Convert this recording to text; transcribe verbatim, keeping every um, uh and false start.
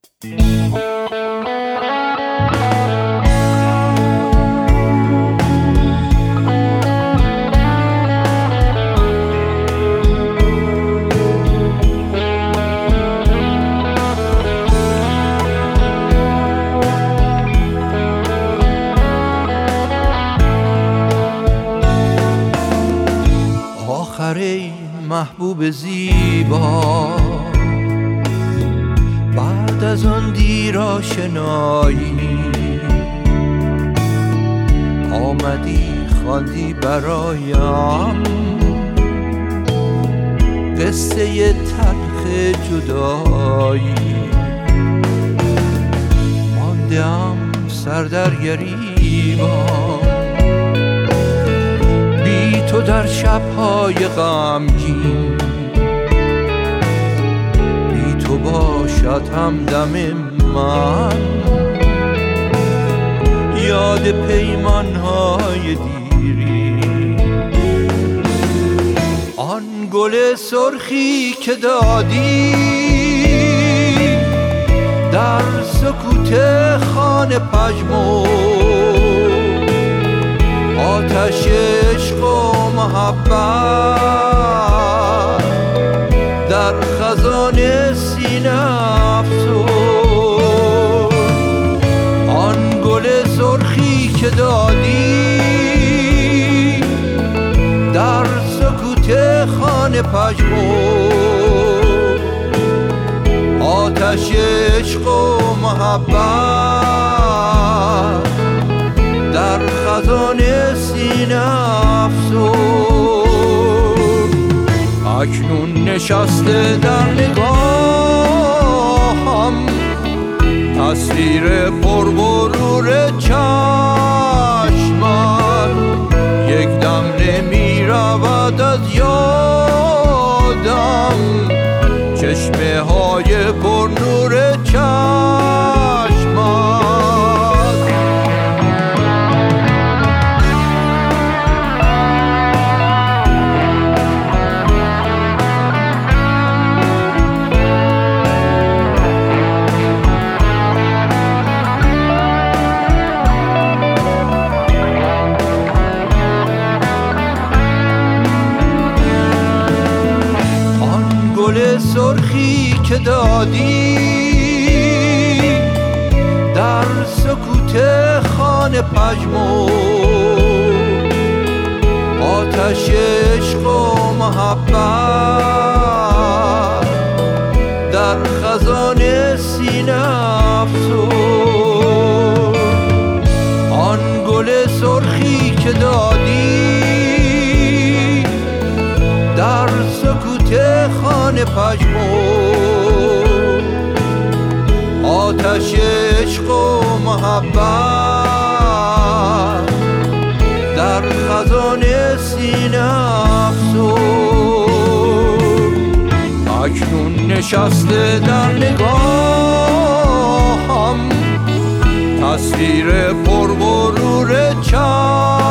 آخری محبوب زیبا، بعد از آن دیر آشنایی آمدی خواندی برایم قصه تلخ جدایی. ماندم سر در گریبان بی تو در شب‌های غمگین، بی تو باشد همدم من یاد پیمان‌های دیری. آن گل سرخی که دادی در سکوت خانه پژمرد، آتش عشق و محبت در خزان سینه افسرد. آن گل سرخی که دادی در سکوت خانه پژمرد، آتش عشق و محبت در خزان سینه افسرد. اکنون نشسته در نگاهم تصویر پرغرور چشمت، یک دم نمی رود از یادم چشمه های پرنور چشمت. سرخی که دادی در سکوت خانه پژمرد، آتش عشق و محبت در خزان سینه افسرد. آن گل سرخی که دادی در سکوت خانه پژمرد، آتش عشق و محبت در خزان سینه افسرد. اکنون نشسته در نگاهم تصویر پرغرور چشمت،